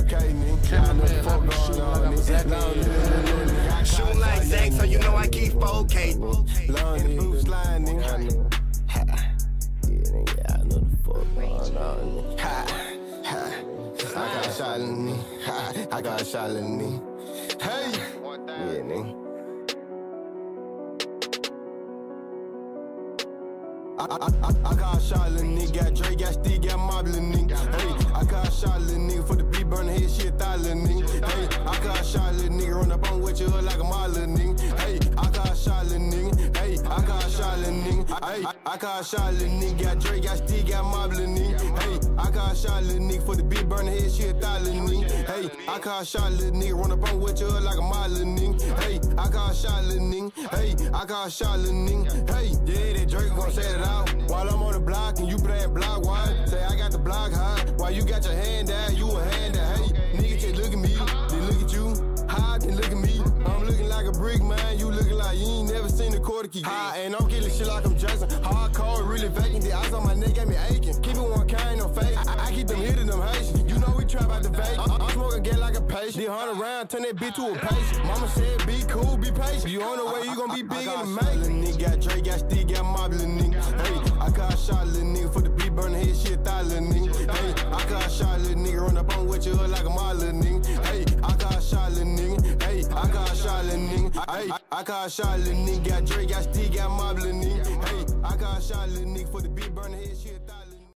okay, nigga. I know the fuck going on, nigga. Shooting like Zach, so you know I keep 4K. Long in the boots line, nigga. Yeah, nigga, I know the fuck going on, nigga. I got a shot in me. I got a shot in me. Hey! Yeah, nigga. I got a shot, little nigga. Got Dre, got Steve, got Mob, little nigga. Hey, I got a shot, little nigga. For the beat burn head, shit, thigh, little nigga. Hey, I got a shot, little nigga. Run up on with your hood like a mob, little nigga. Hey, I got a shot, little nigga. Hey, I got a shot, little nigga. Hey, I got a shot, little nigga. Got Dre, got Steve, got Mob, little nigga. Hey, I got a shot, little nigga. For the beat burn head, shit, thigh, little nigga. Hey, I got a shot, little nigga. Run up on with your hood like a mob, little nigga. Hey, I got a shot, little nigga. Hey, I got a shot, little nigga. Hey, yeah, that Drake gon' set it out. While I'm on the block and you playing block wide, say I got the block high. While you got your hand down, you a hand down. Hey, nigga, just look at me, they look at you. High, then look at me. I'm looking like a brick, man. You looking like you ain't never seen a quarter key. High, and I'm killing shit like I'm Jackson. Hardcore, really vacant. The ice on my neck got me aching. Keep it one kind, no fake. I keep them hitting them Haitian. You know we trap out the fake. I'm smoking get like a patient. They 100 round, turn that bitch to a patient. Mama said, be cool, be patient. You on the way, you gon' be big in the making. Nigga got Dre, got Steve, got Mob, little nigga. Hey, I got a shot, little nigga. For the beat burn head, shit, thigh, little nigga. Hey, I got a shot, little nigga. Run up on with your hood like a mob, little nigga. Hey, I got a shot, little nigga. Hey, I got a shot, little nigga. Hey, I got a shot, little nigga. Got Dre, got Steve, got Mob, little nigga. Hey, I got a shot, little nigga. For the beat burn head, shit, thigh.